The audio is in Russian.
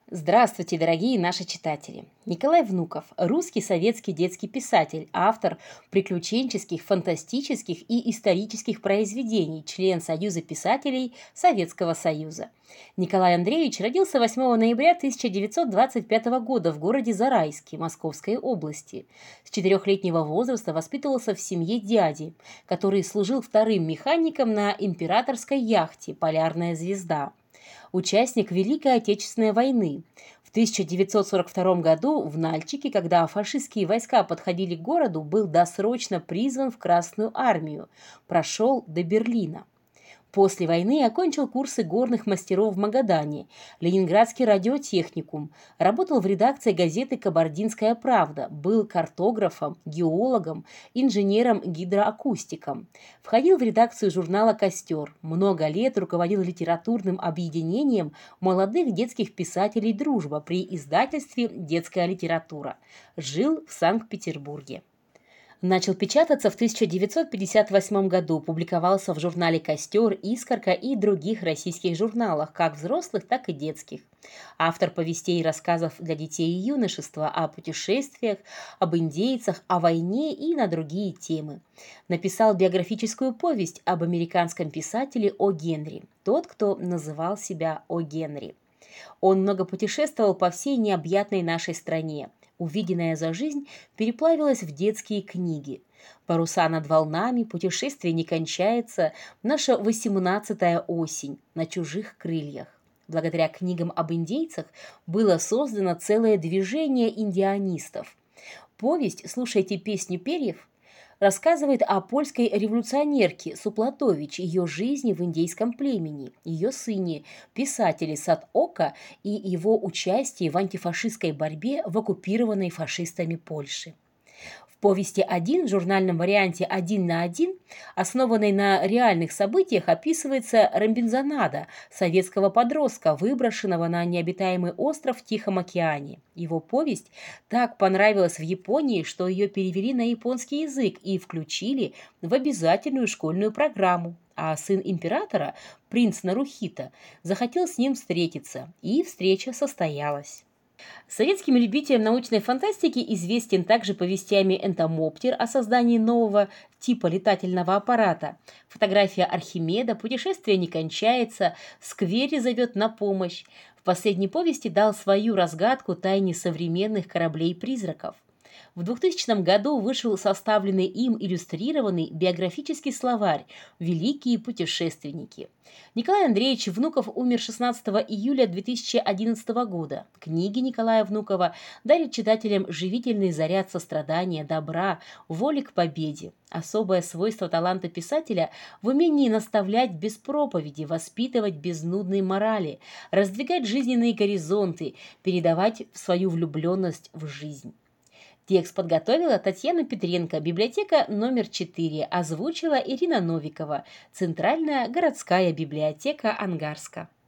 Здравствуйте, дорогие наши читатели! Николай Внуков – русский советский детский писатель, автор приключенческих, фантастических и исторических произведений, член Союза писателей Советского Союза. Николай Андреевич родился 8 ноября 1925 года в городе Зарайске Московской области. С 4-летнего возраста воспитывался в семье дяди, который служил вторым механиком на императорской яхте «Полярная звезда». Участник Великой Отечественной войны. В 1942 году в Нальчике, когда фашистские войска подходили к городу, был досрочно призван в Красную армию, прошел до Берлина. После войны окончил курсы горных мастеров в Магадане, Ленинградский радиотехникум, работал в редакции газеты «Кабардинская правда», был картографом, геологом, инженером-гидроакустиком. Входил в редакцию журнала «Костер», много лет руководил литературным объединением молодых детских писателей «Дружба» при издательстве «Детская литература». Жил в Санкт-Петербурге. Начал печататься в 1958 году, публиковался в журнале «Костер», «Искорка» и других российских журналах, как взрослых, так и детских. Автор повестей и рассказов для детей и юношества о путешествиях, об индейцах, о войне и на другие темы. Написал биографическую повесть об американском писателе О. Генри, тот, кто называл себя О. Генри. Он много путешествовал по всей необъятной нашей стране. Увиденное за жизнь переплавилось в детские книги. «Паруса над волнами», «Путешествие не кончается», «Наша 18-я осень», «На чужих крыльях». Благодаря книгам об индейцах было создано целое движение индианистов. Повесть «Слушайте песню перьев» рассказывает о польской революционерке Суплатович, ее жизни в индейском племени, ее сыне, писателе Сад-Ока и его участии в антифашистской борьбе в оккупированной фашистами Польше. В повести «Один» в журнальном варианте «Один на один», основанной на реальных событиях, описывается Робинзонада, советского подростка, выброшенного на необитаемый остров в Тихом океане. Его повесть так понравилась в Японии, что ее перевели на японский язык и включили в обязательную школьную программу. А сын императора, принц Нарухито, захотел с ним встретиться, и встреча состоялась. Советским любителям научной фантастики известен также повестями «Энтомоптер» о создании нового типа летательного аппарата, фотография Архимеда, «Путешествие не кончается», «Скверри зовет на помощь». В последней повести дал свою разгадку тайне современных кораблей-призраков. В 2000 году вышел составленный им иллюстрированный биографический словарь «Великие путешественники». Николай Андреевич Внуков умер 16 июля 2011 года. Книги Николая Внукова дарят читателям живительный заряд сострадания, добра, воли к победе. Особое свойство таланта писателя в умении наставлять без проповеди, воспитывать без нудной морали, раздвигать жизненные горизонты, передавать свою влюбленность в жизнь. Текст подготовила Татьяна Петренко, библиотека номер 4, озвучила Ирина Новикова, Центральная городская библиотека Ангарска.